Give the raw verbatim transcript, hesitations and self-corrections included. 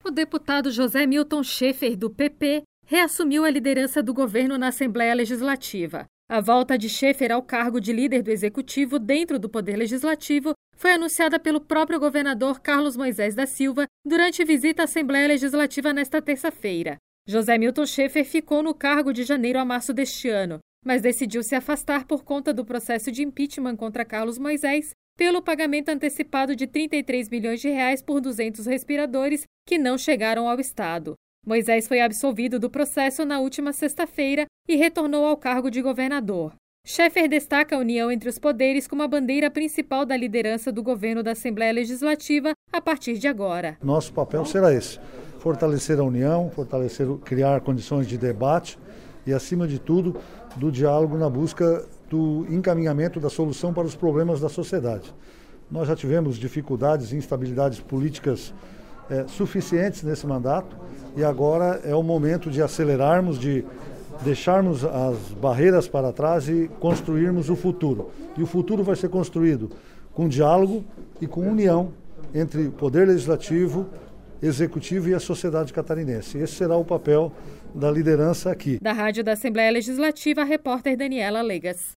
O deputado José Milton Schaeffer, do P P, reassumiu a liderança do governo na Assembleia Legislativa. A volta de Schaeffer ao cargo de líder do Executivo dentro do Poder Legislativo foi anunciada pelo próprio governador Carlos Moisés da Silva durante visita à Assembleia Legislativa nesta terça-feira. José Milton Schaeffer ficou no cargo de janeiro a março deste ano, mas decidiu se afastar por conta do processo de impeachment contra Carlos Moisés pelo pagamento antecipado de trinta e três milhões de reais por duzentos respiradores que não chegaram ao Estado. Moisés foi absolvido do processo na última sexta-feira e retornou ao cargo de governador. Schaeffer destaca a união entre os poderes como a bandeira principal da liderança do governo da Assembleia Legislativa a partir de agora. Nosso papel será esse: fortalecer a união, fortalecer, criar condições de debate e, acima de tudo, do diálogo na busca do encaminhamento da solução para os problemas da sociedade. Nós já tivemos dificuldades e instabilidades políticas é, suficientes nesse mandato e agora é o momento de acelerarmos, de deixarmos as barreiras para trás e construirmos o futuro. E o futuro vai ser construído com diálogo e com união entre o Poder Legislativo, Executivo e a sociedade catarinense. Esse será o papel da liderança aqui. Da Rádio da Assembleia Legislativa, a repórter Daniela Legas.